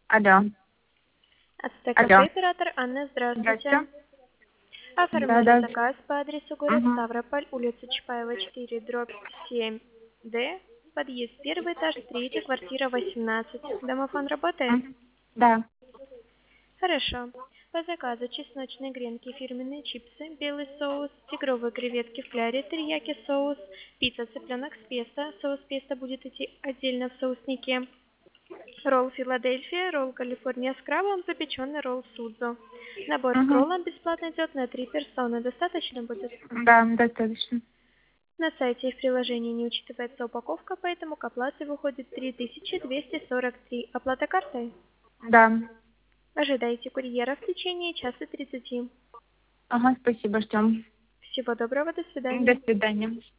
Алло. Ацтек-кафе, оператор Анна, здравствуйте. Здрасте. Оформляли заказ по адресу город Угу. Ставрополь, улица Чапаева, 4, дробь 7Д, подъезд 1 этаж, 3, квартира 18. Домофон работает? Да. Хорошо. По заказу чесночные гренки, фирменные чипсы, белый соус, тигровые креветки в кляре, терияки соус, пицца цыпленок с песто, соус песто будет идти отдельно в соуснике. Ролл Филадельфия, ролл Калифорния с крабом, запеченный ролл Судзо. Набор с Угу. роллом бесплатно идет на 3 персоны. Достаточно будет? Да, достаточно. На сайте и в приложении не учитывается упаковка, поэтому к оплате выходит 3243. Оплата картой? Да. Ожидайте курьера в течение часа 30. Ага, спасибо, ждем. Всего доброго, до До свидания. свидания.